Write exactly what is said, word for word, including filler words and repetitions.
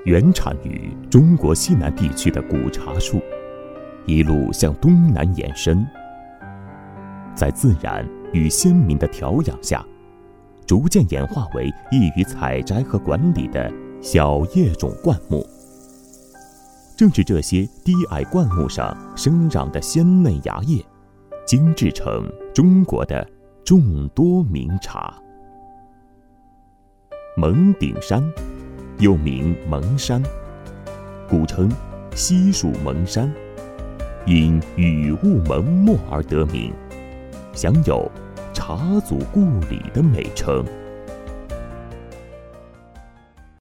原产于中国西南地区的古茶树，一路向东南延伸，在自然与先民的调养下，逐渐演化为易于采摘和管理的小叶种灌木。正是这些低矮灌木上生长的鲜嫩芽叶，精制成中国的众多名茶。蒙顶山又名蒙山，古称西蜀蒙山，因雨雾蒙没而得名，享有茶祖故里的美称。